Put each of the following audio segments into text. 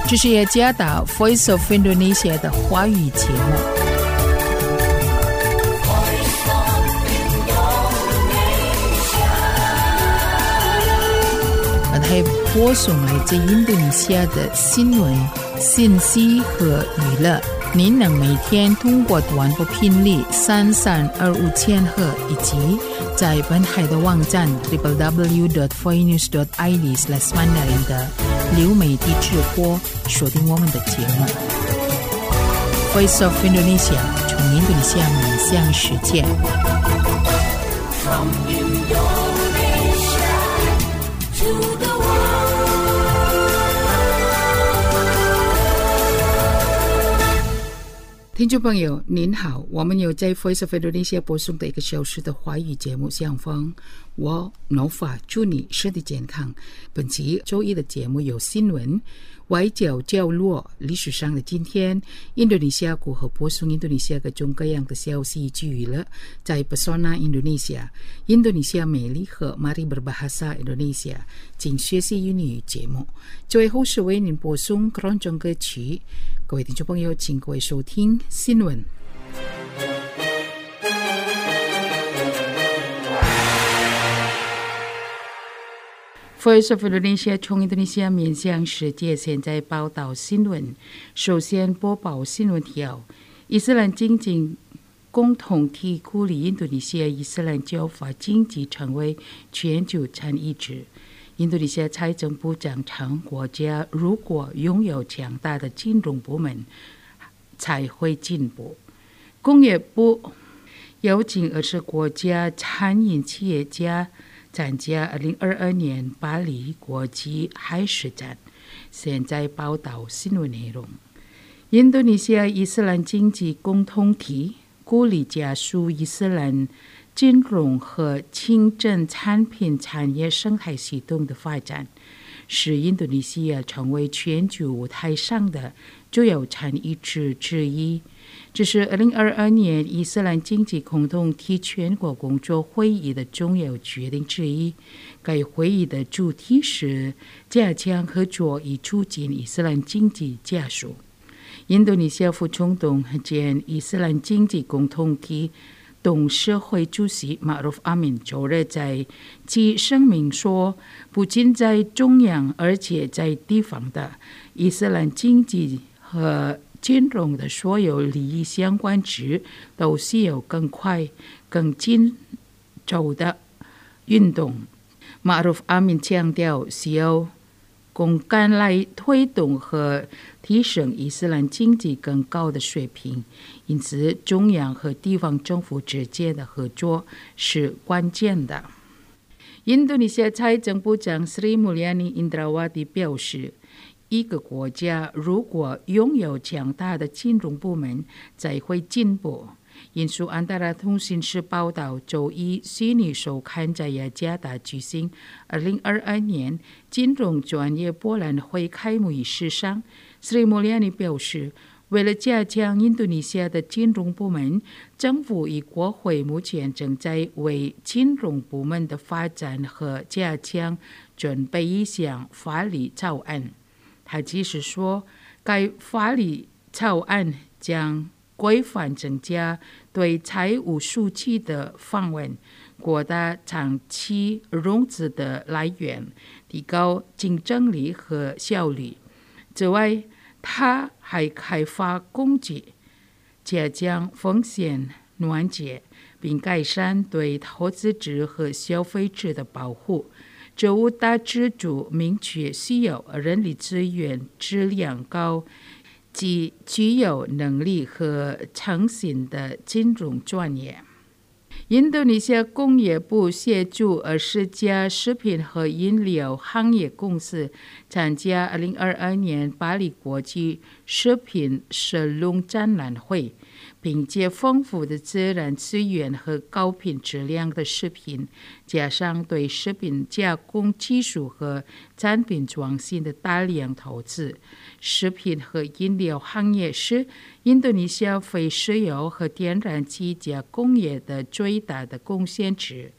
这是雅加达 Voice of Indonesia 的华语节目。还播送来自印度尼西亚的新闻、信息和娱乐。您能每天通过短波频率3325千赫以及在本海的网站 www.voinews.id/mandarin 的流媒体直播收听我们的节目。Voice of Indonesia 从印度尼西亚面向世界。From Indonesia to the听众朋友您好，我们有在 Voice of Indonesia 播送的1个小时的华语节目相逢，我 Nova 祝你身体健康。本期周一的节目有新闻、外交角落、历史上的今天、印度尼西亚国和播送印度尼西亚各种各样的消息及娱乐，在 Pesona Indonesia 印度尼西亚美丽和 Mari Berbahasa Indonesia 请学习英语节目。最后是为您播送各种歌曲。各位听众朋友，请各位收听新闻。Voice of Indonesia 从印度尼西亚面向世界，现在报道新闻。首先播报新闻提要：伊斯兰经济共同体鼓励印度尼西亚伊斯兰教法经济成为全球产业值。印度尼西亚财政部长称，国家如果拥有强大的金融部门，才会进步。工业部邀请20国家餐饮企业家参加2022年巴黎国际海事展。现在报道新闻内容：印度尼西亚伊斯兰经济共同体鼓励加速伊斯兰金融和清真产品产业生态系统的发展，使印度尼西亚成为全球舞台上的主要产业之一。这是2022年伊斯兰经济共同体全国工作会议的重要决定之一。该会议的主题是加强合作以促进伊斯兰经济加速。印度尼西亚副总统兼伊斯兰经济共同体董事会主席 Ma'ruf Amin 周日在其声明说，不仅在中央而且在地方的伊斯兰经济和金融的所有利益相关者都需要更快更紧凑的运动。 Ma'ruf Amin 强调需要共干来推动和提升伊斯兰经济更高的水平，因此中央和地方政府之间的合作是关键的。印度尼西亚财政部长 Sri Mulyani Indrawati 表示，一个国家如果拥有强大的金融部门，才会进步。引述安达拉通讯社报道，周一悉尼首刊在雅加达举行2022年金融专业博览会开幕仪式上， Sri Mulyani 表示，为了加强印度尼西亚的金融部门，政府与国会目前正在为金融部门的发展和加强准备一项法律草案。他即是说，该法律草案将规范增加对财务数据的访问，扩大长期融资的来源，提高竞争力和效率。此外，他还开发工具，加强风险拦截，并改善对投资者和消费者的保护。这五大支柱明确需要人力资源质量高及具有能力和诚信的金融专业。印度尼西亚工业部协助20家食品和饮料行业公司参加2022年巴黎国际食品沙龙展览会，凭借丰富的自然资源和高品质量的食品，加上对食品加工技术和产品创新的大量投资，食品和饮料行业是印度尼西亚非石油和天然气加工业的最大的贡献者。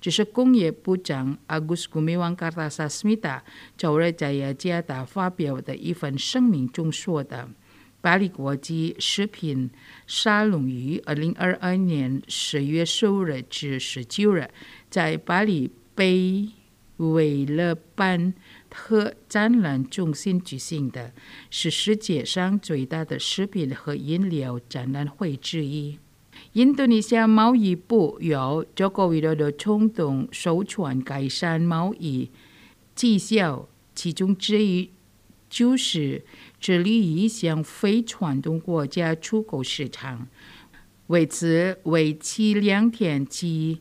这是工业部长 Agus Gumiwang Kartasasmita 周日在雅加达发表的一份声明中说的。巴黎国际食品沙龙于2022年10月15日至19日在巴黎贝维勒班特展览中心举行的，是世界上最大的食品和饮料展览会之一。印度尼西亚贸易部有Joko Widodo冲动首创改善贸易绩效，其中之一就是致力于向非传统国家出口市场。为此，为期2天即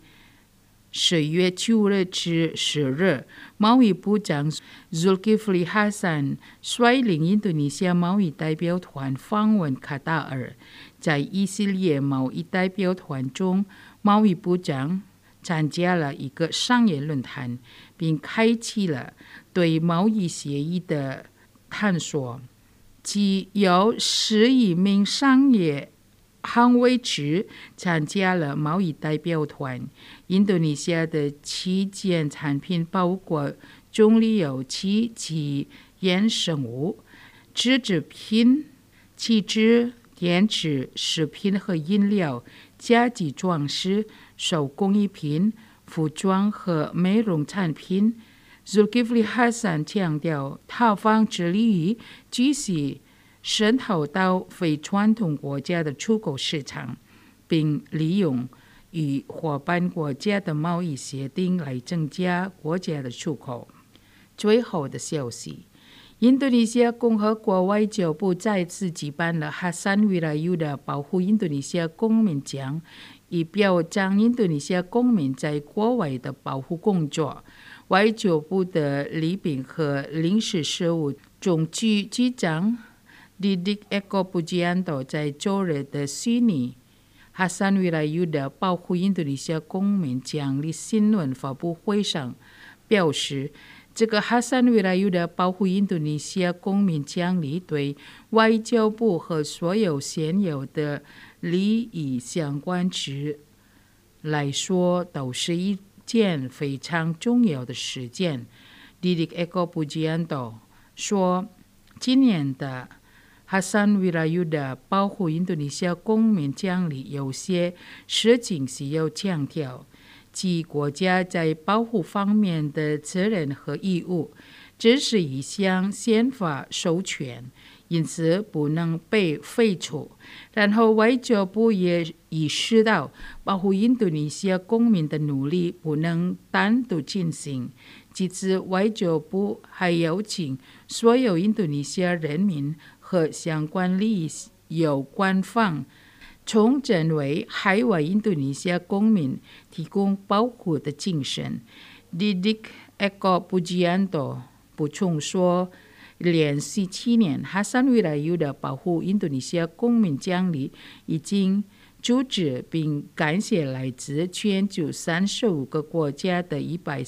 10月9日至10日，贸易部长 Zulkifli Hasan 率领印度尼西亚贸易代表团访问卡塔尔。在以色列贸易代表团中，贸易部长参加了一个商业论坛，并开启了对贸易协议的探索。即有11名商业捍卫者参加了贸易代表团。印度尼西亚的7件产品包括棕榈油气及衍生物、纸制品、汽车、电池、食品和饮料、家居装饰、手工艺品、服装和美容产品。Zulkifli Hasan 强调，他方致力于继续渗透到非传统国家的出口市场，并利用与伙伴国家的贸易协定来增加国家的出口。最后的消息，印度尼西亚共和国外交部再次举办了哈桑维拉尤的保护印度尼西亚公民奖，以表彰印度尼西亚公民在国外的保护工作。外交部的礼宾和领事事务总局局长Didik Eko Pujianto 在周日的悉尼哈桑维拉尤的保护印度尼西亚公民奖励新闻发布会上表示，这个哈桑维拉尤的保护印度尼西亚公民奖励对外交部和所有现有的利益相关者来说都是一件非常重要的事件。Didik Eko Pujianto 说，今年的哈桑维拉尤的保护印度尼西亚公民奖励有些事情需要强调，即国家在保护方面的责任和义务，这是一项宪法授权，因此不能被废除。然后外交部也意识到，保护印度尼西亚公民的努力不能单独进行。其次，外交部还邀请所有印度尼西亚人民和相关利益有关方重整为海外印度尼西亚公民提供保护的精神。Didik Eko Pujianto 补充说，连续7年，哈桑维拉尤的保护印度尼西亚公民奖励已经组织并感谢来自全球35个国家的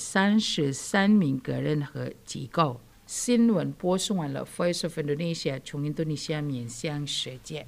133名个人和机构。新闻播送完了 Voice of Indonesia 从印度尼西亚面向世界。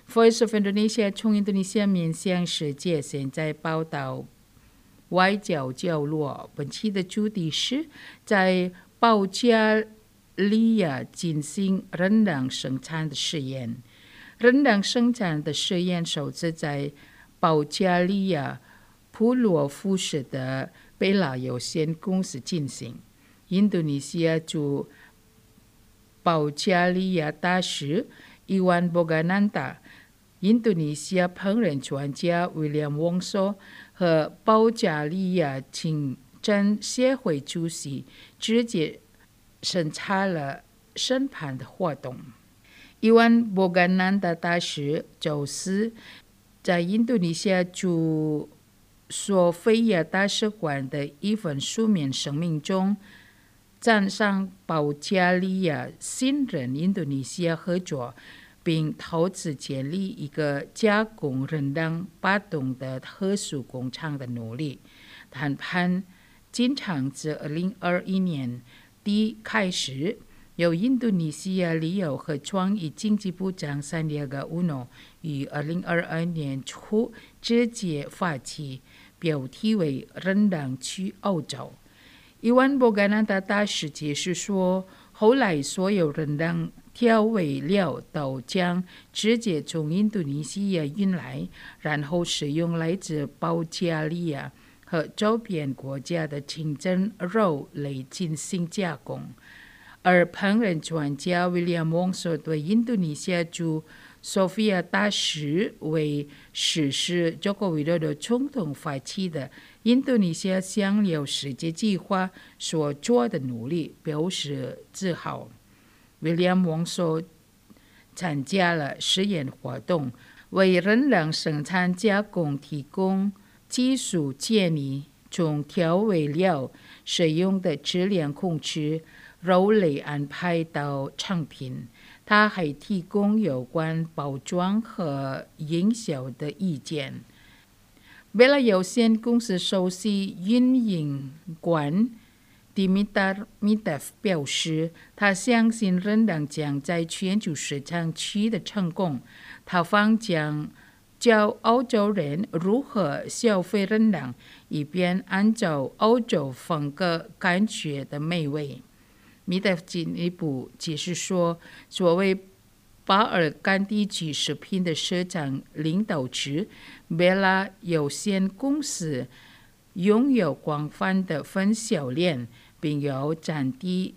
Voice of Indonesia 从印度尼西亚面向世界，现在报道外交角落。本期的主题是在保加利亚进行人量生产的实验。人量生产的实验首次在保加利亚普罗夫市的贝拉有限公司进行。印度尼西亚驻保加利亚大使伊万博加南达、印度尼西亚烹饪专家威廉翁索和保加利亚清真协会主席直接审查了审判的活动。伊万博加南达大使就是在印度尼西亚驻索菲亚大使馆的一份书面声明中，赞赏保加利亚信任印度尼西亚合作，并投资建立一个加工人量8吨的特殊工厂的努力。谈判经常自2021年底开始，由印度尼西亚旅游和创意经济部长三迪亚戈乌诺于2022年初直接发起，标题为人量去欧洲。伊万博加南达大使解释说，后来所有人量调味料都将直接从印度尼西亚运来，然后使用来自保加利亚和周边国家的清真肉类进行加工。而烹饪专家威廉翁索对印度尼西亚驻索菲亚大使为实施中国维多的总统发起的印度尼西亚向流世界计划所做的努力表示自豪。威廉翁索参加了实验活动，为人量生产加工提供技术建议，从调味料使用的质量控制、肉类安排到成品。他还提供有关包装和营销的意见。贝拉有限公司首席运营官Dimitar Mitov 表示，他相信人量将在全球市场取得成功。他方将教欧洲人如何消费人量，以便按照欧洲风格感觉的美味。米特进一步解释说，作为巴尔干地区食品的市场领导者，贝拉有限公司拥有广泛的分销链，并有占地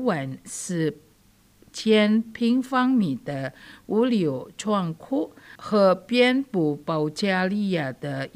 54000平方米的物流仓库和遍布保加利亚的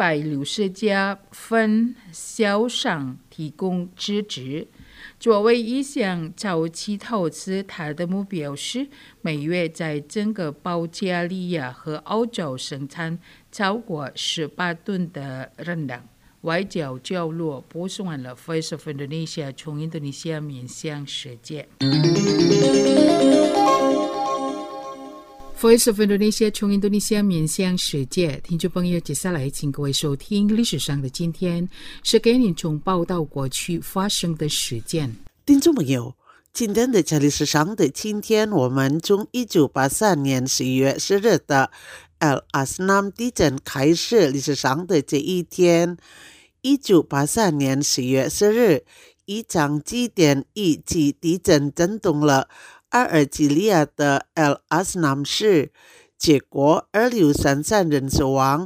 160家分销商提供支持。作为一项早期投资，他的目标是每月在整个保加利亚和欧洲生产超过18吨的人量。外交角落播送完了 Voice of Indonesia 从印度尼西亚面向世界。Voice of Indonesia 从印度尼西亚面向世界，听众朋友，接下来请各位收听历史上的今天，是给您从报道过去发生的事件。 听众朋友，今天的历史上的今天，我们从1983年11月10日的 Al Asnam 地震开始，历史上的这一天。1983年11月10日，一场极点1级地震震动了阿尔及利亚的 Al Asnam 市，结果2633人死亡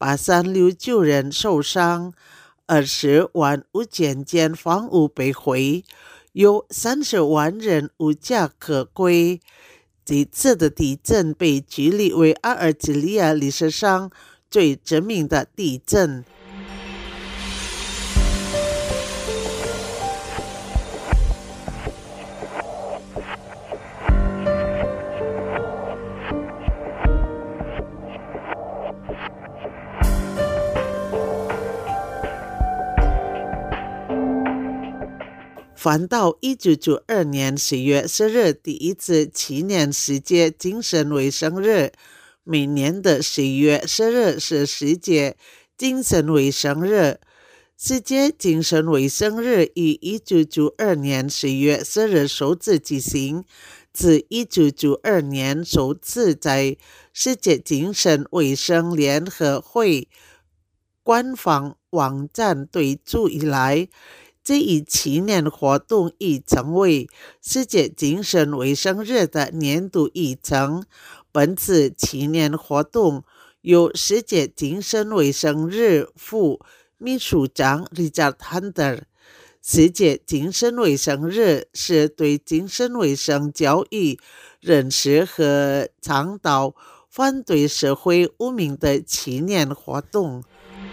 ，8369人受伤，20万5000间房屋被毁，有30万人无家可归。这次的地震被举例为阿尔及利亚历史上最致命的地震。翻到1992年10月10日，第一次纪念世界精神卫生日。每年的11月10日是世界精神卫生日。世界精神卫生日于1992年11月10日首次举行， 自1992年首次在世界精神卫生联合会官方网站推出以来，这一纪念活动已成为世界精神卫生日的年度议程。本次纪念活动由世界精神卫生日副秘书长 Richard Hunter。世界精神卫生日是对精神卫生教育、认识和倡导反对社会污名的纪念活动。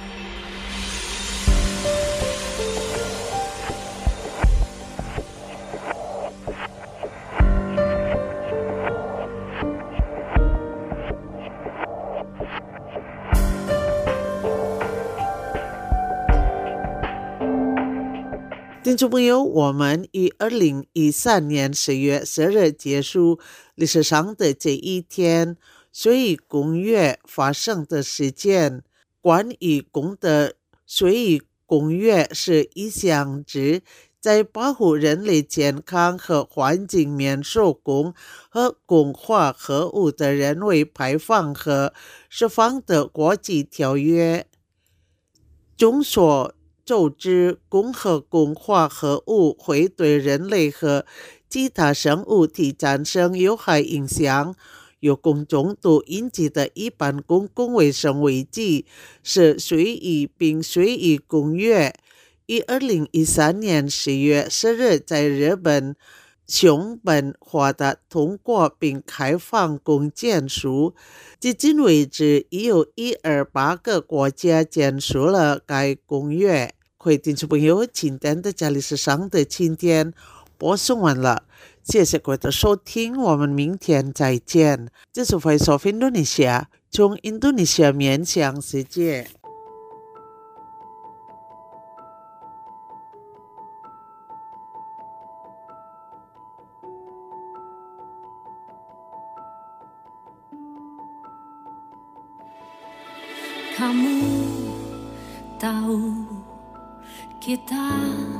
听众朋友，我们于2013年10月10日结束历史上的这一天水域公约发生的事件。关于公的水域公约是一项旨在保护人类健康和环境免受汞和汞化合物的人为排放和释放的国际条约。众所周知，汞和汞化合物会对人类和其他生物体产生有害影响。由汞中毒引起的一般公共卫生危机是水域并水域公约，于2013年10月10日在日本熊本获得通过并开放公签书。至今为止，已有128个国家签署了该公约。各位听众朋友，今天的这里是上的今天播送完了，谢谢各位的收听，我们明天再见。这是 Voice of Indonesia， 从印度尼西亚面向世界。 Kamu tahu kita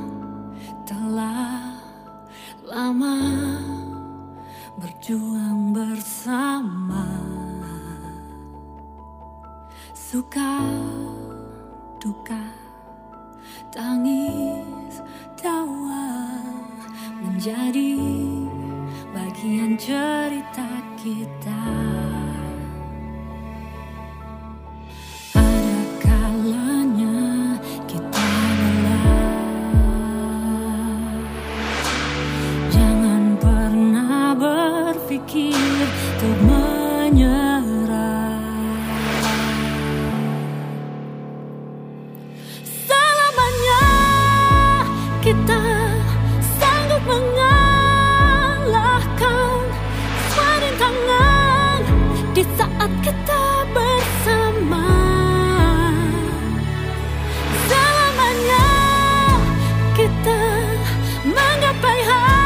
telah lama berjuang bersama, suka duka, tangis tawa menjadi bagian cerita kita. Untuk menyerah, selamanya kita sanggup mengalahkan semua rintangan di saat kita bersama. Selamanya kita menggapai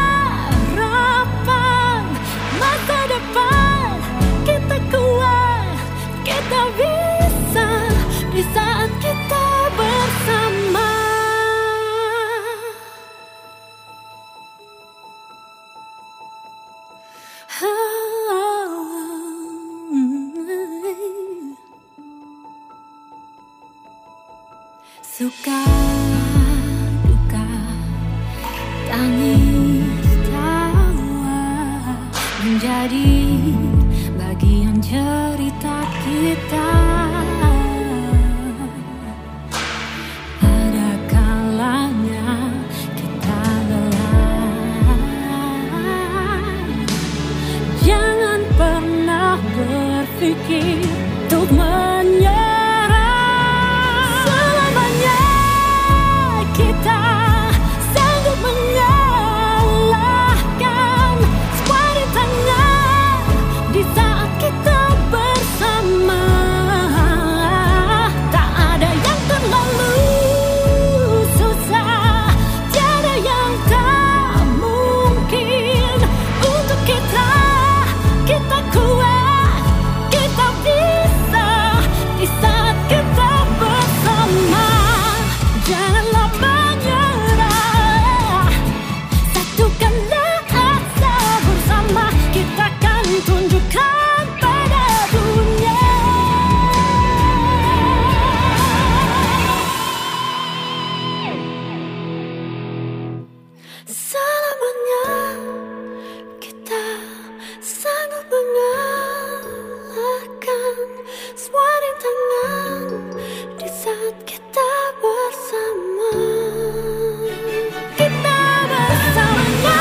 harapan masa depan. Kita kuat, kita bisa di saat kita bersama. Suka duka, tangis tawa menjadi bagian cerita kita. Ada kalanya kita lelah, jangan pernah berpikir untuk menyerah. Selamanya kita sanggup mengalahkan semua rintangan di saat kita bersama. Tak ada yang terlalu susah, tiada yang tak mungkin untuk kita. Kita kuat, kita bisa di Suara tangan di saat kita bersama. Kita bersama.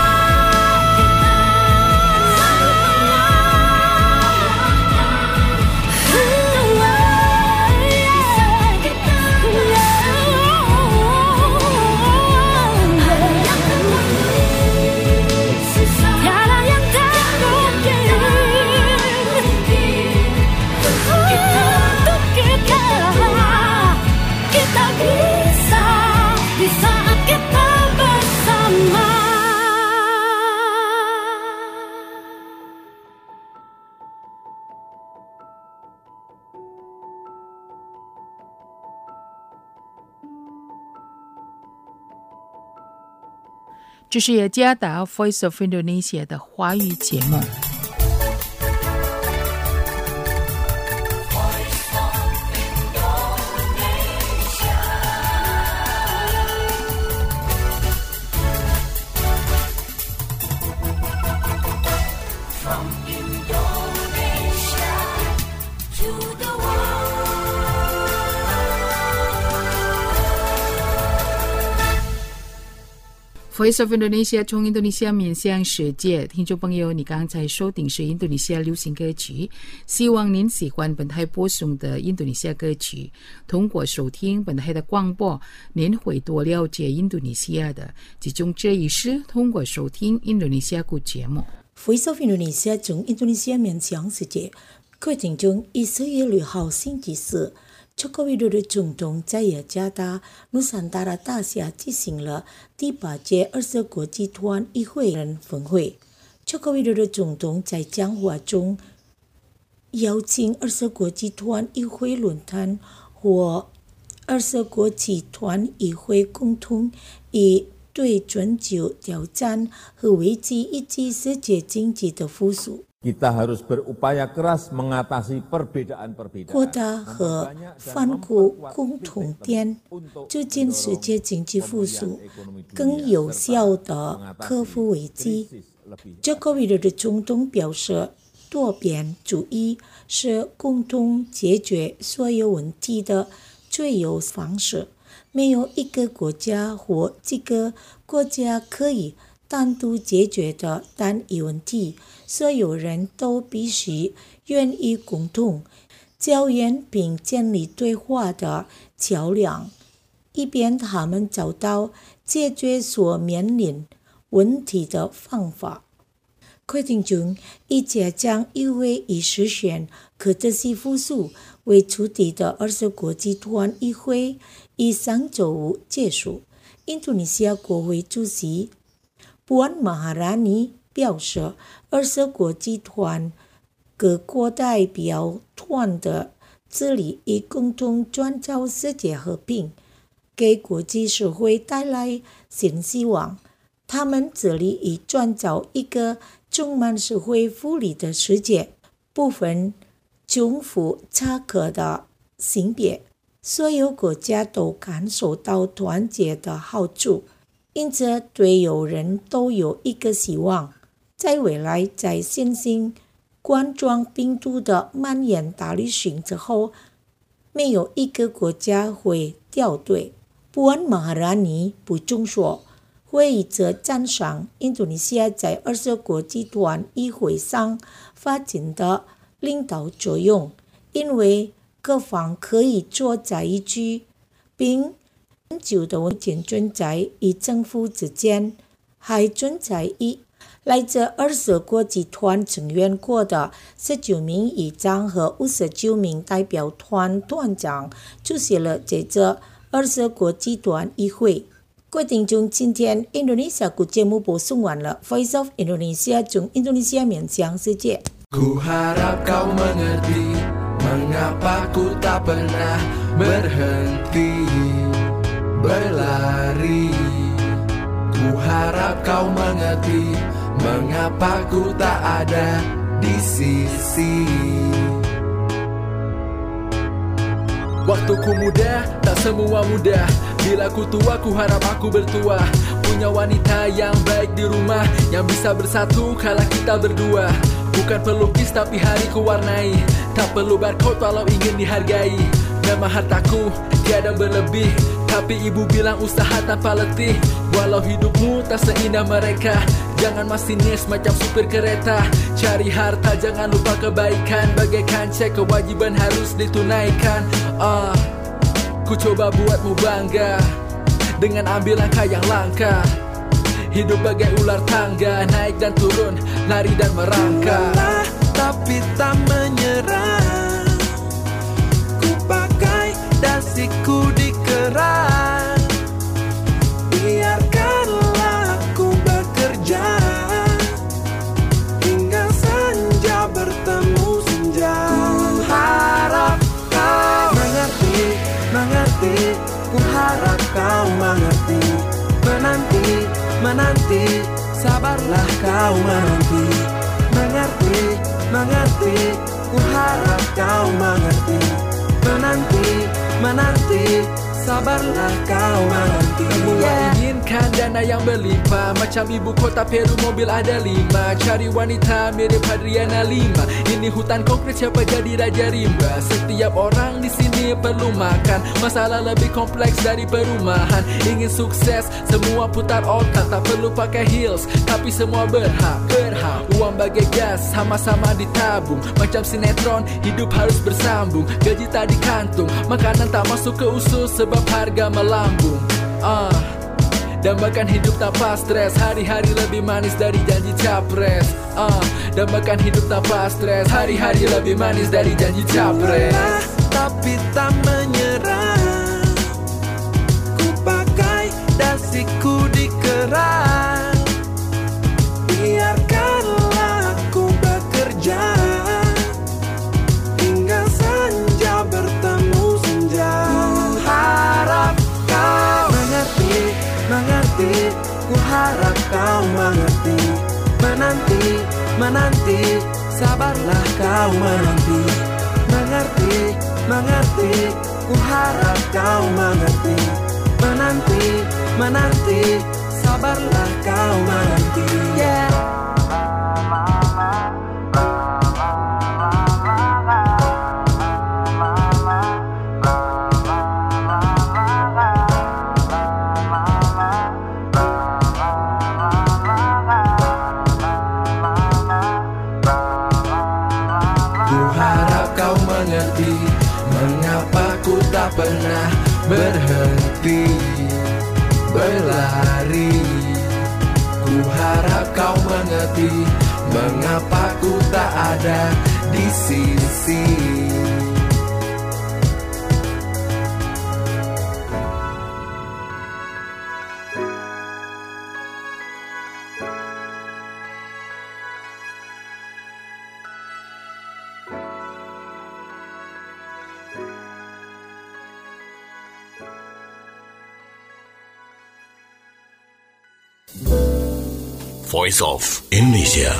这是雅加达 Voice of Indonesia 的华语节目。Voice of Indonesia 从印度尼西亚面向世界，听众朋友，你刚才收听是印度尼西亚流行歌曲，希望您喜欢本台播送的印度尼西亚歌曲。通过收听本台的广播，您会多了解印度尼西亚的，其中这一是通过收听印度尼西亚节目。 Voice of Indonesia 从印度尼西亚面向世界，各位听众，4月6号星期四。Joko Widodo 总统在雅加达 Nusantara 大厦进行了第8届20国集团议会人峰会。Joko Widodo 总统在讲话中邀请20国集团议会论坛或20国集团议会共同以对全球挑战和危机以及世界经济的复苏。 Kita harus berupaya keras mengatasi perbedaan-perbedaan. 扩大和反顾共同点，促进世界经济复苏，更有效地克服危机。Joko Widodo 总统表示，多边主义是共同解决所有问题的最优方式，没有一个国家或几个国家可以单独解决的单一问题，所有人都必须愿意共同交援并建立对话的桥梁，以便他们找到解决所面临问题的方法。各位听众，以加将议会以实现可持续复苏为主题的20国集团议会以上周五结束。印度尼西亚国会主席Puan Maharani 表示，20国集团各国代表团的致力于共同创造世界和平，给国际社会带来新希望。他们致力于创造一个充满社会福利的世界，不分贫富差距的性别，所有国家都感受到团结的好处。因此，对有人都有一个希望，在未来在新型冠状病毒的蔓延大流行之后，没有一个国家会掉队。Puan Maharani 补充说，会议则赞赏印度尼西亚在20国集团议会上发展的领导作用，因为各方可以坐在一起，并很久的问题存在于政府之间，还存在于来自20国集团成员国的19名议长和59名代表团团长出席了这次20国集团议会。各位听众，今天印度尼西亚国节目播送完了 Voice of Indonesia 从印度尼西亚面向世界。 Ku harap kau mengerti mengapa ku tak pernah berhenti berlari. Ku harap kau mengerti mengapa ku tak ada di sisi. Waktuku muda, tak semua mudah. Bila ku tua, ku harap aku bertua. Punya wanita yang baik di rumah, yang bisa bersatu kala kita berdua. Bukan pelukis tapi hariku warnai. Tak perlu barcode walau ingin dihargai. Nama hartaku tiada berlebih, tapi ibu bilang usaha tanpa letih. Walau hidupmu tak seindah mereka, jangan masinis macam supir kereta. Cari harta jangan lupa kebaikan, bagaikan cek kewajiban harus ditunaikan. Ku coba buatmu bangga dengan ambil langkah yang langka. Hidup bagai ular tangga, naik dan turun, lari dan merangkak. Lelah tapi tak menyerah, ku pakai dasiku dikerang. Biarkanlah aku bekerja hingga senja bertemu senja. Ku harap kau mengerti, ku harap kau mengerti. Menanti, sabarlah kau menanti. Mengerti, ku harap kau mengerti. Menanti, sabarlah kau menanti. Semua inginkan dana yang berlimpah, macam ibu kota Peru mobil ada 5. Cari wanita mirip Adriana Lima. Ini hutan konkret, siapa jadi raja rimba. Setiap orang di sini perlu makan, masalah lebih kompleks dari perumahan. Ingin sukses, semua putar otak. Tak perlu pakai heels, tapi semua berhak. Uang bagai gas, sama-sama ditabung. Macam sinetron, hidup harus bersambung. Gaji tak di kantung, makanan tak masuk ke usus sebab harga melambung. Dambakan hidup tanpa stres, hari-hari lebih manis dari janji capres. Dambakan hidup tanpa stres, hari-hari lebih manis dari janji capres. Lelah tapi tak menyerah, ku pakai dasiku dikerang. Biarkanlah aku bekerja hingga senja bertemu senja. Ku harap kau mengerti, ku harap kau mengerti. Menanti, sabarlah kau menanti. Mengerti, ku harap kau mengerti. Menanti, sabarlah kau menanti. Mengapa ku tak pernah berhenti berlari. Ku harap kau mengerti mengapa ku tak ada di sisi. Voice of Indonesia.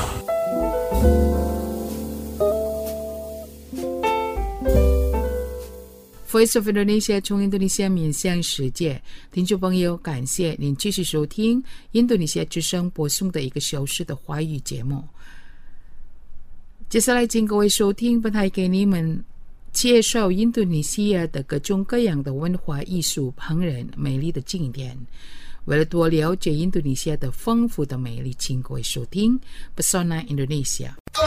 Voice of Indonesia 从印度尼西亚面向世界，听众朋友，感谢您继续收听印度尼西亚之声播送的1个小时的华语节目。接下来请各位收听本台给你们介绍印度尼西亚的各种各样的文化艺术、烹饪、美丽的景点。为了多了解印度尼西亚的丰富的美丽，请各位收听 Pesona Indonesia。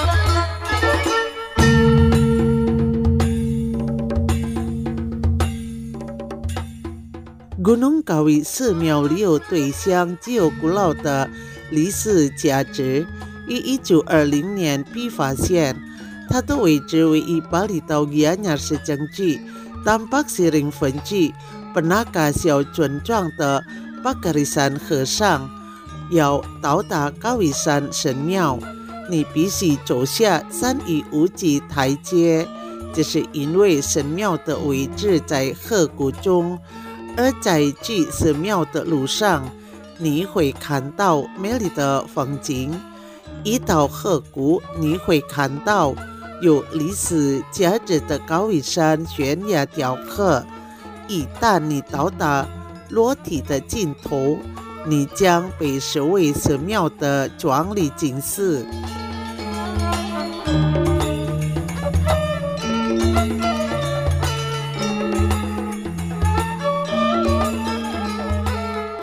Gunung Kawi 寺庙里有对象具有古老的历史价值，于1920年被发现。它的位置位于巴厘岛沿岸是证据，tampak sering分居pernah小村庄的巴格里山和尚要到达高尾山神庙，你必须走下山与无极台阶，这是因为神庙的位置在河谷中，而在去神庙的路上，你会看到美丽的风景。一到河谷，你会看到有历史价值的高尾山悬崖雕刻。一旦你到达裸体的尽头，你将被视为神庙的壮丽景色。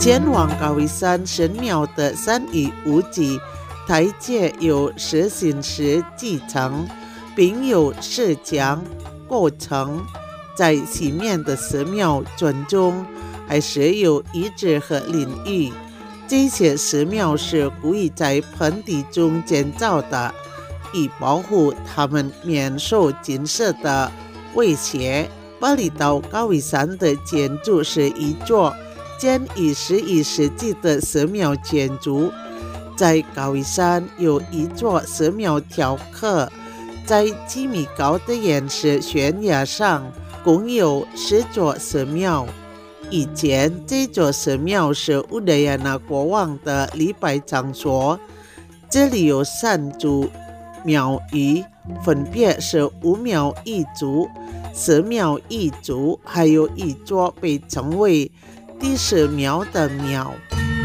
前往高位山神庙的山与屋脊台阶有10行石砌成，并有4墙构成。在西面的寺庙尊中还设有遗址和淋浴，这些寺庙是故意在盆地中建造的，以保护他们免受金色的威胁。巴厘岛高位山的建筑是一座建于11世纪的寺庙建筑。在高位山有一座寺庙雕刻，在几米高的岩石悬崖上共有10座寺庙。以前这座寺庙是乌德亚那国王的礼拜场所，这里有3组庙宇，分别是武庙一族、寺庙一族，还有一座被称为第10庙的庙。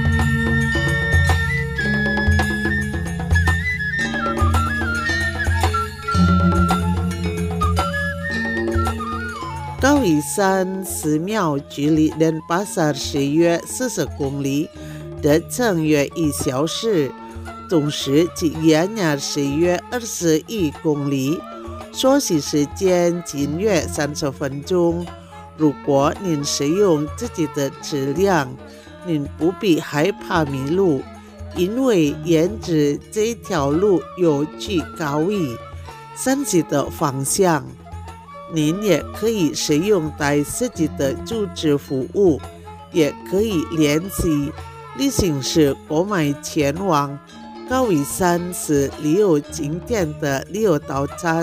高位山寺庙距离仁巴萨市约40公里，车程约1小时，总时距雅雅市约21公里，所需时间仅约30分钟。如果您使用自己的质量，您不必害怕迷路，因为沿着这条路有去高位山系的方向。您也可以使用带设计的组织服务，也可以联系旅行社购买前往高位山是旅游景点的旅游套餐。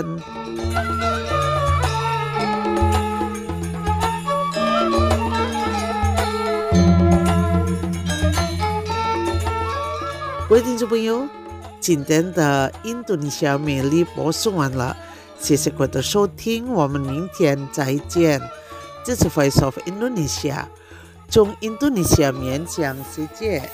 各位听众朋友，今天的印度尼西亚美丽播送完了，谢谢各位的收听，我们明天再见。这是 Voice of Indonesia， 从印度尼西亚面向世界。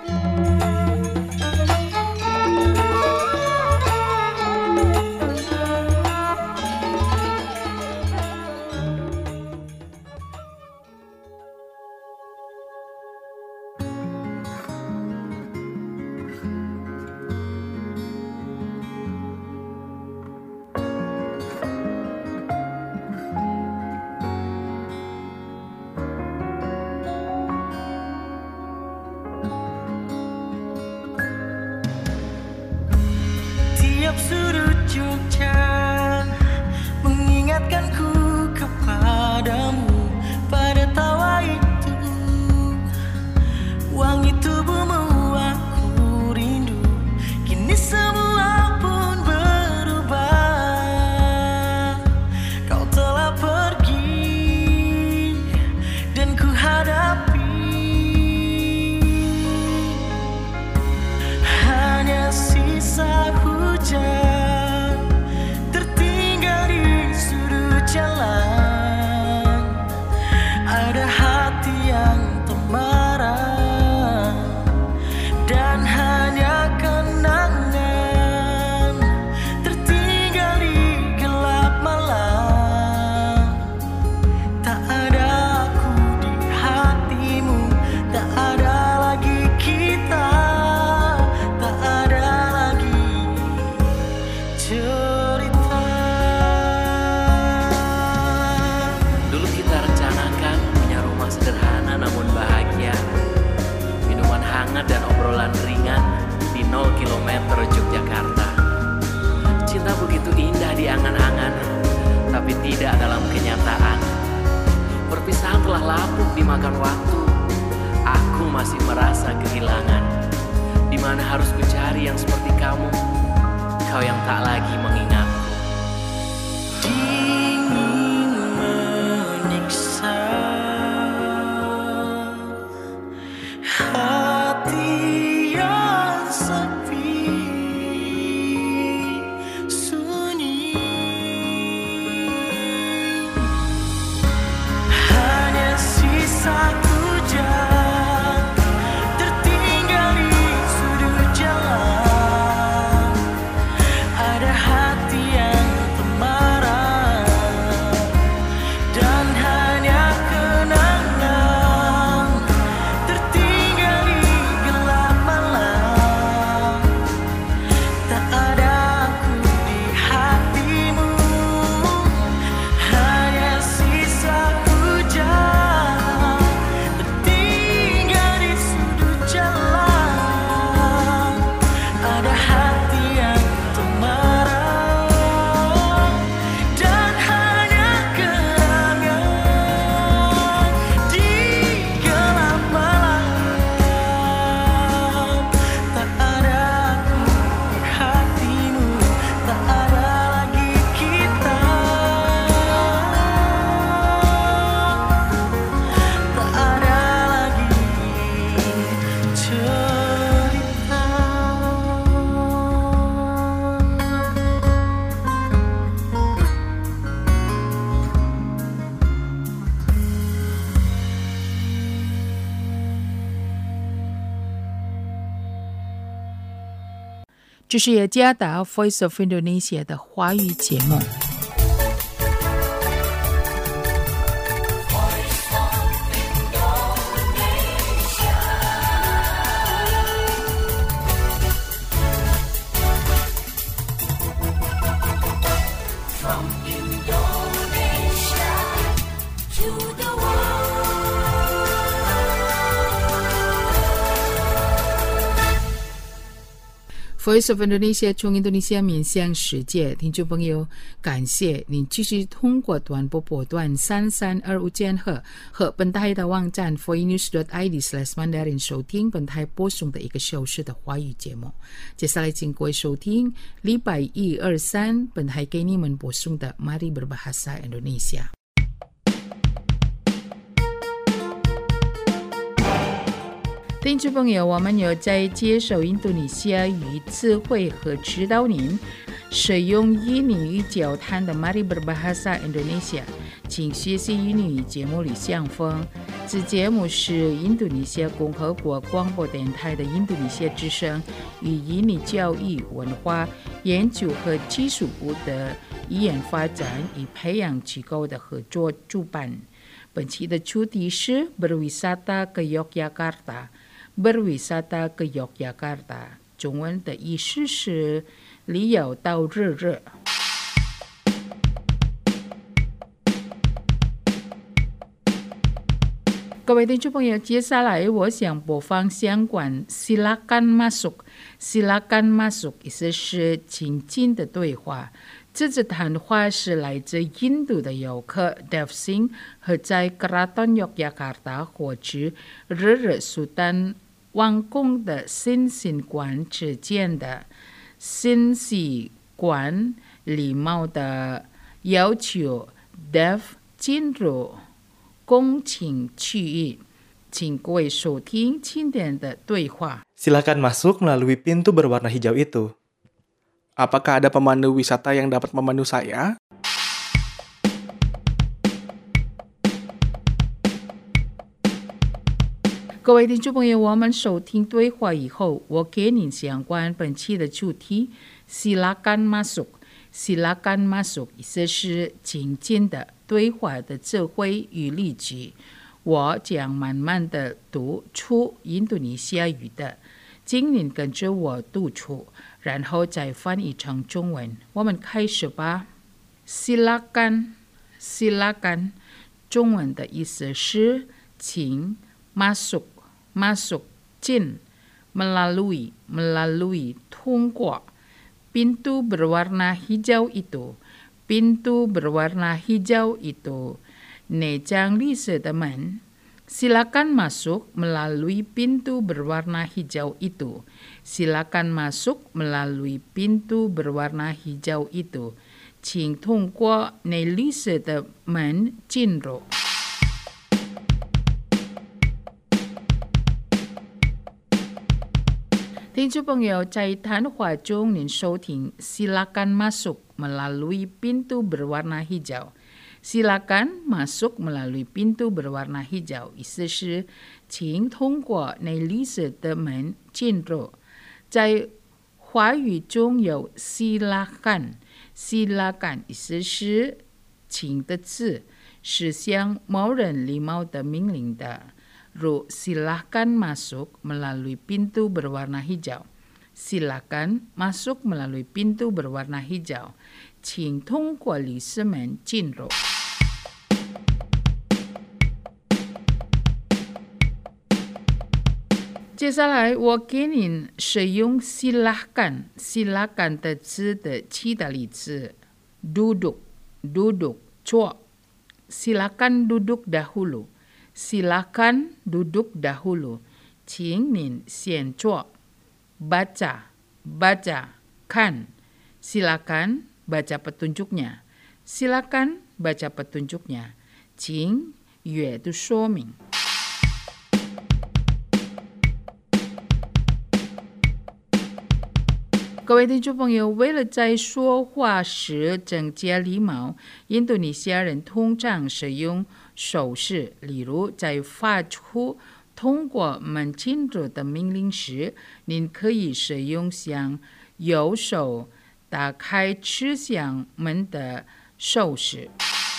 Tiap sudut Jogja mengingatkanku kepadamu, pada tawa itu, wangi tubuhmu aku rindu. Kini semua pun berubah, kau telah pergi dan ku hadapi hanya sisa hujan tertinggal di sudut jalan. Ada hati yang temarah dan hanya kenangan tertinggal di gelap malam. Tak ada aku di hatimu, tak ada lagi kita, tak ada lagi cerita. Dulu kita rencanakan punya rumah sederhana namun bahagia, minuman hangat dan obrolan ringan di 0 km Yogyakarta. Cinta begitu indah di angan-angan, tapi tidak dalam kenyataan. Perpisahan telah lapuk dimakan waktu, aku masih merasa kehilangan. Di mana harus kucari yang seperti kamu, kau yang tak lagi mengingatku. Dingin menyiksa hati yang sepi, sunyi. Hanya sisa hujan tertinggal di sudut jalan. Ada hati yang 这是雅加达 Voice of Indonesia 的华语节目。Voice of Indonesia 从印度尼西亚面向世界，听众朋友，感谢您继续通过短波波段3325千赫和本台的网站 voinews.id/mandarin 收听本台播送的1个小时的华语节目。接下来请各位收听礼拜1、2、3本台给你们播送的 Mari Berbahasa Indonesia。听众朋友，我们有在接受印度尼西亚语词汇和指导您使用印尼语交谈的 Mari Berbahasa Indonesia， 请学习印尼语节目里相逢。此节目是印度尼西亚共和国广播电台的印度尼西亚之声与印尼教育、文化研究和技术部的语言发展与培养机构的合作主办。本期的主题是 Berwisata ke Yogyakarta。Berwisata ke Yogyakarta， 中文的意思是旅游到日日。各位听众朋友，接下来我想播放相关 Silakan masuk。Silakan masuk 意思是请进的对话。这次谈话是来自印度的游客 Dev Singh 和在 Keraton Yogyakarta 或者日日苏丹王宫的新习馆之间的新习馆礼貌的要求 Dev 进入恭请区域，请各位收听今天的对话。 Silakan masuk melalui pintu berwarna hijau itu. Apakah ada pemandu wisata yang dapat memandu saya? 各位听众朋友，我们收听对话以后，我给您相关本期的主题 Silakan masuk。Silakan masuk 意思是请进的对话的智慧与例句。我将慢慢的读出印度尼西亚语的，请您跟着我读出，然后再翻译成中文。我们开始吧。Silakan， Silakan 中文的意思是请 masuk 进 melalui 通过 pintu berwarna hijau itu pintu berwarna hijau itu 那张绿色的门 Silakan masuk melalui pintu berwarna hijau itu Silakan masuk melalui pintu berwarna hijau itu 请通过那绿色的门进入。听众朋友，在谈话中您收听 Silakan masuk melalui pintu berwarna hijau。 Silakan masuk melalui pintu berwarna hijau 意思是请通过那绿色的门进入。在华语中有 Silakan 意思是请的字，是向某人礼貌的命令的。如 Silakan masuk melalui pintu berwarna hijau Silakan masuk melalui pintu berwarna hijau 请通过绿色门进入。接下来我给您使用 Silakan 的字的其他例子。 duduk 坐 Silakan duduk dahulu Silakan duduk dahulu 请您先坐。 baca 看 Silakan baca petunjuknya Silakan baca petunjuknya 请阅读说明。各位听众朋友，为了在说话时增加礼貌，印度尼西亚人通常使用手势，例如在发出通过门进入的命令时，您可以使用像右手打开吃香门的手势。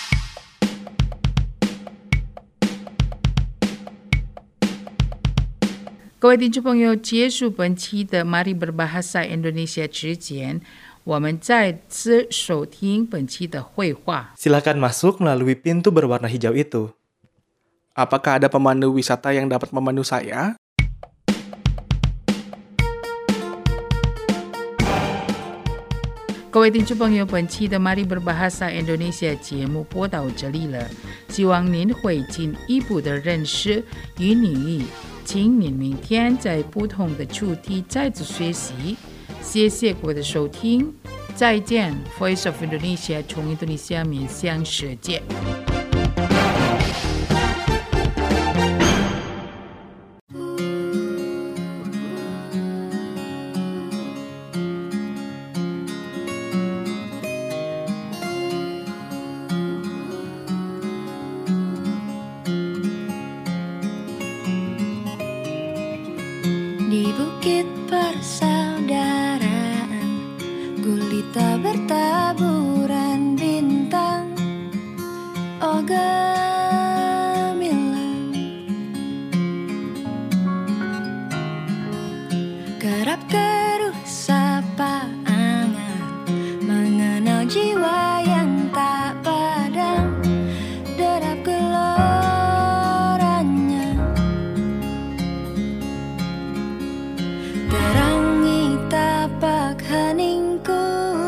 各位听众朋友，结束本期的 Mari Berbahasa Indonesia 之前，我们再次收听本期的绘画。 Silakan masuk melalui pintu berwarna hijau itu. Apakah ada pemandu wisata yang dapat memandu saya? 各位听众朋友，本期的 Mari Berbahasa Indonesia 节目播到这里了，希望您会进一步的认识与领域，请您明天在不同的主题再次学习。谢谢各位的收听，再见。Voice of Indonesia 从印度尼西亚面向世界。 Di bukit persaudaraan, gulita bertaburan bintang. Oh gemilang, kerap keruh sapa angan, mengenal jiwa yang tak padam, derap geloranya terangi tapak heningku.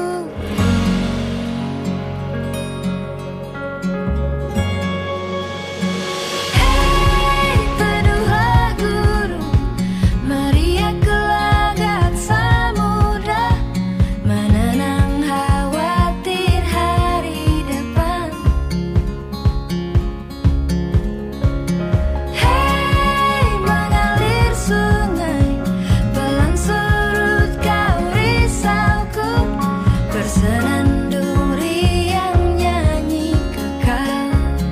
Hei teduhlah guru, meriah gelagat samudra, menenang khawatir hari depan. Hei mengalir sungai, pelan surut kau risauku, bersenandung riang nyanyi kekal.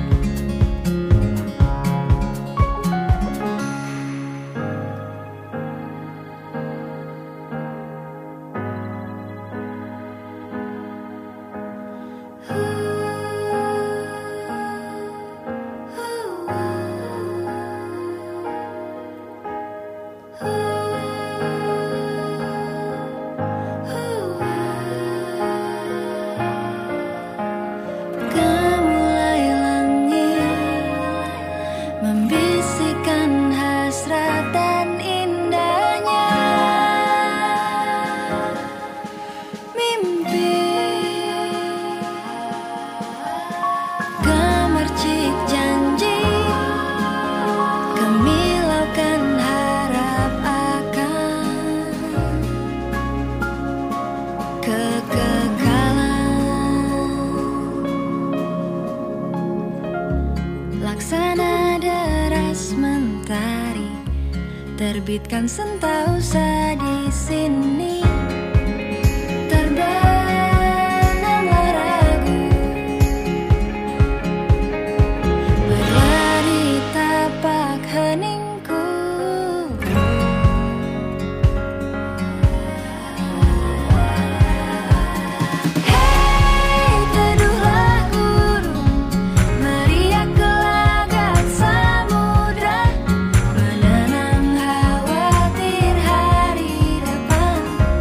Gemulai langit, membisikkan hasrat dan indahnya mimpi. Gemercik janji, gemilaukan harap akan kekekalan. Laksana deras mentari, terbitkan sentausa di sini. Terbenamlah ragu, berlari tapak heningku. Hei teduhlah guru, meriah gelagat samudra, menenang khawatir hari depan.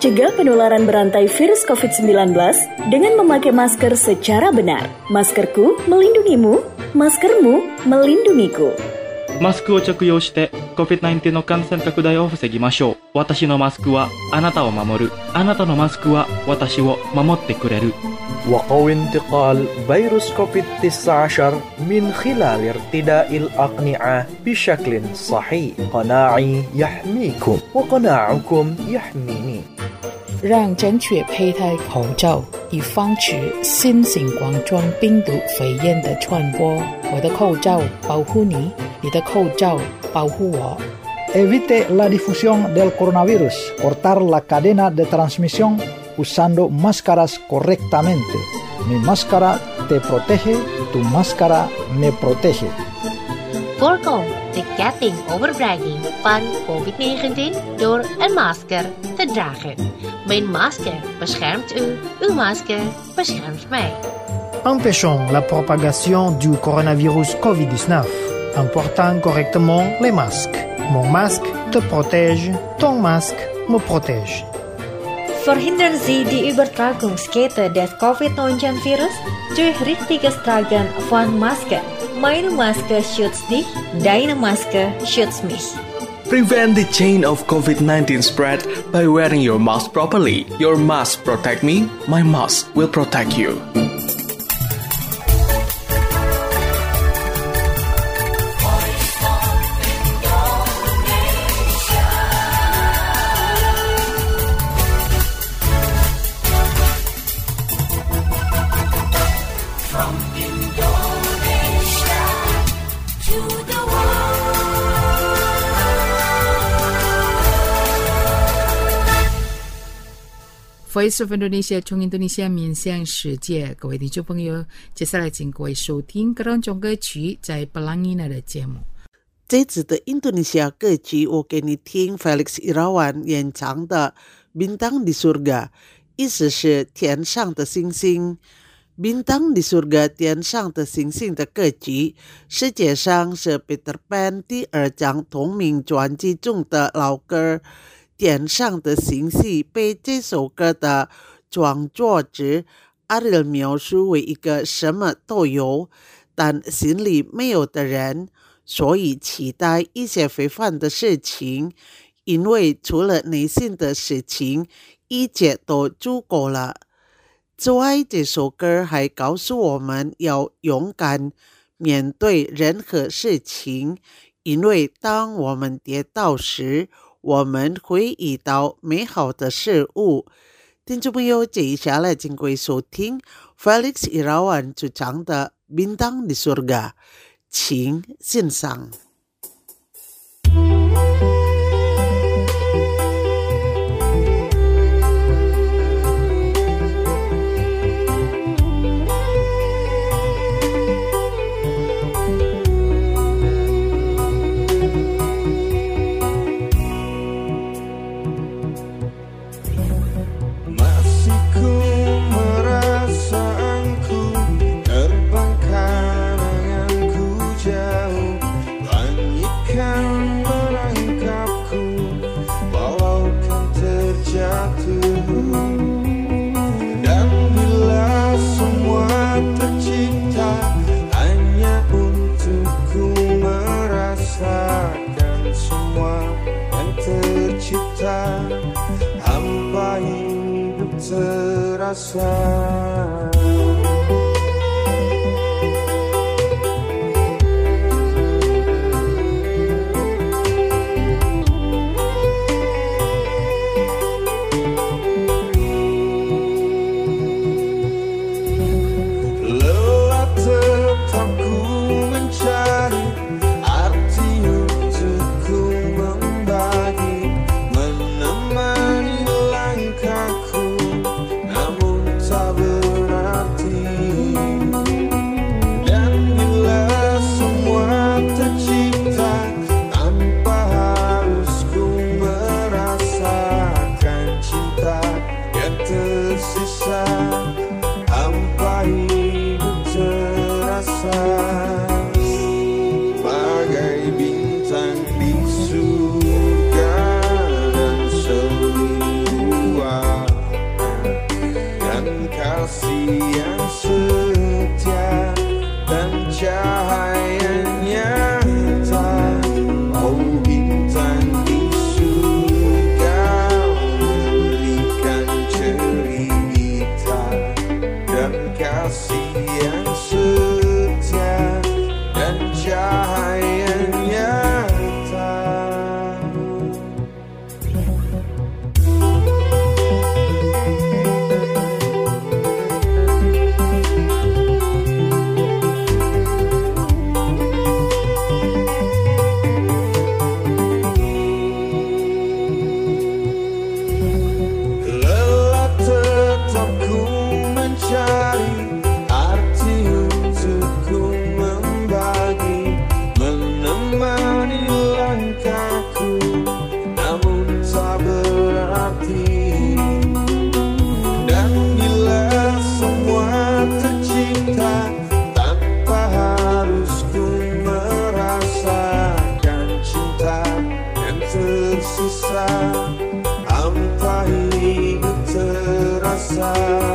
Cegah penularan berantai virus COVID-19 dengan memakai masker secara benar. Maskerku melindungimu, maskermu melindungiku. マスクを着用して COVID-19 の感染拡大を防ぎましょう。私のマスクはあなたを守る。あなたのマスクは私を守ってくれる。 وقوي انتقال فيروس كوفيد-19 من خلال ارتداء الأقنعة بشكل صحيح. قناعي يحميكم وقناعكم يحميني. 让正确佩戴口罩，以防止新型冠状病毒肺炎的传播。我的口罩保护你，你的口罩保护我。 Evite la difusión del coronavirus. Cortar la cadena de transmisión usando máscaras correctamente. Mi máscara te protege, tu máscara me protege. Voorkom de ketting overbrenging van COVID-19 door een masker te dragen. Mijn masker beschermt u, uw masker beschermt mij. Empêchons la propagation du coronavirus COVID-19 en portant correctement les masques. Mon masque te protège, ton masque me protège. Verhindern Sie die Übertragungskette des COVID-19-Virus durch richtiges Tragen von Masken. Meine Maske schützt dich, deine Maske schützt mich. Prevent the chain of COVID-19 spread by wearing your mask properly. Your mask protect me, my mask will protect you. Voice of Indonesia 从印度尼西亚面向世界，各位听众朋友，接下来请各位收听各种歌曲在Pelangi的节目。 这次的印度尼西亚歌曲，我给你听 Felix Irawan 演唱的《Bintang di Surga》，意思是天上的星星。Bintang di Surga 天上的星星的歌曲，世界上是 Peter Pan 第2张同名专辑中的老歌。天上的星星被这首歌的创作者阿里描述为一个什么都有，但心里没有的人，所以期待一些非凡的事情，因为除了内心的事情，一切都足够了。此外，这首歌还告诉我们要勇敢面对任何事情，因为当我们跌倒时，我们会遇到美好的事物。听众朋友，接下来请各位收听 Felix Irawan 主唱的 Bintang di Surga， 请欣赏。 Hampa hidup terasa. Menemani langkahku, namun tak benar. langkahku, namun tak berarti. Dan bila semua tercipta tanpa harus ku merasakan cinta yang tersisa, hampa hidup terasa.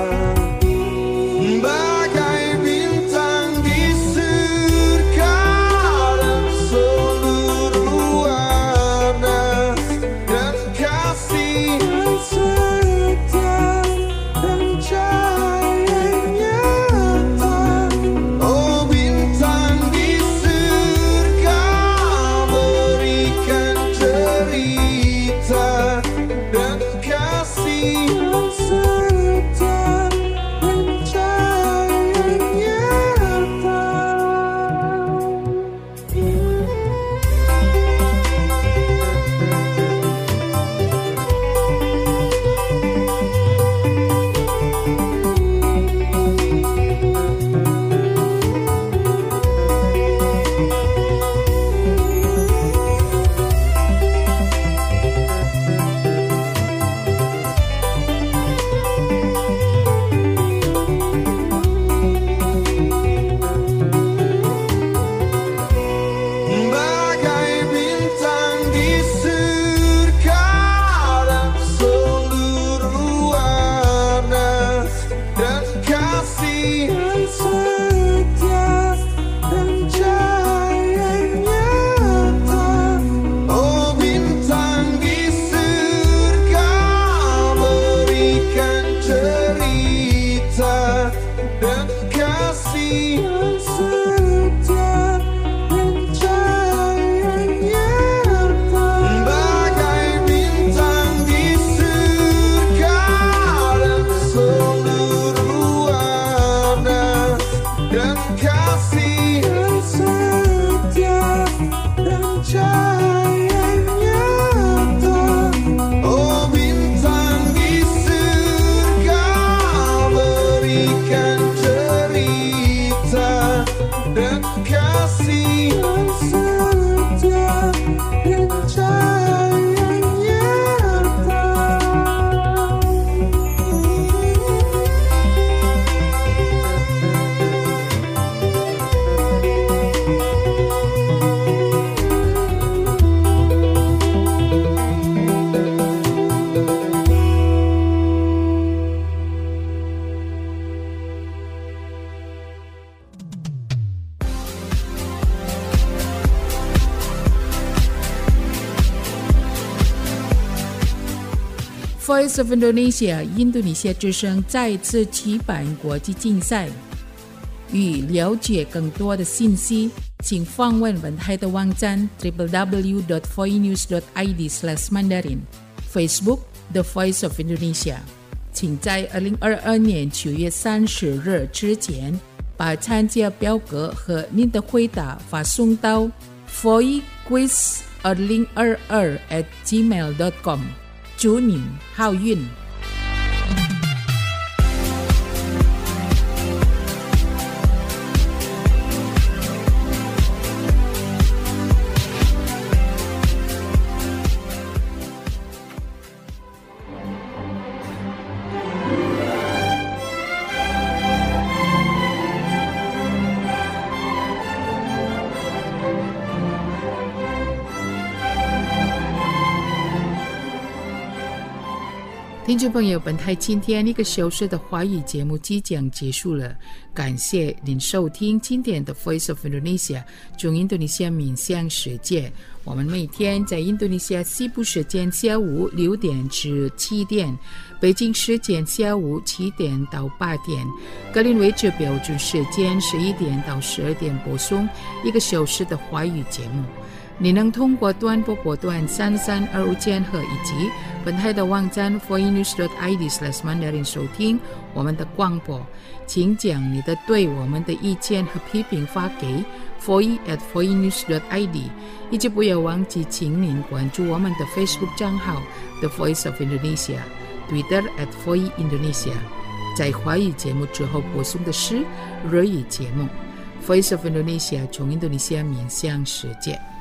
Bagai bintang di surga dan seluruh warna, dan kasih yang setia dan cahaya nyata. Oh bintang di surga, berikan cerita dan kasih yang setia dan cahaya nyata. Bagai bintang di surga dan seluruh warna, dan kasih yang setia dan cahaya nyata. Oh bintang di surga, berikan cerita dan kasih yang setia dan cahaya nyata. Bagai bintang di surga dan seluruh warna, dan kasih yang setia dan cahaya nyata. Oh bintang di surga, berikan cerita dan kasih yang setia dan cahaya nyata. Voice of Indonesia 印度尼西亚之声再次举办国际竞赛。欲了解更多的信息，请访问本台的网站 www.voinews.id/mandarin Facebook The Voice of Indonesia。请在2022年9月30日之前把参加表格和您的回答发送到 voicequiz2022@gmail.com。祝您好运！听众朋友，本台今天1个小时的华语节目即将结束了，感谢您收听今天的 Voice of Indonesia 中印度尼西亚面向世界。我们每天在印度尼西亚西部时间下午6点至7点，北京时间下午7点到8点，格林威治标准时间11点到12点播送1个小时的华语节目。你能通过短波波段3325千赫以及本台的网站 voinews.id/mandarin 收听我们的广播。请将你的对我们的意见和批评发给 foi@voinews.id， 以及不要忘记请您关注我们的 Facebook 账号 The Voice of Indonesia， Twitter @voindonesia。 在华语节目之后播送的是日语节目 Voice of Indonesia 从印度尼西亚面向世界。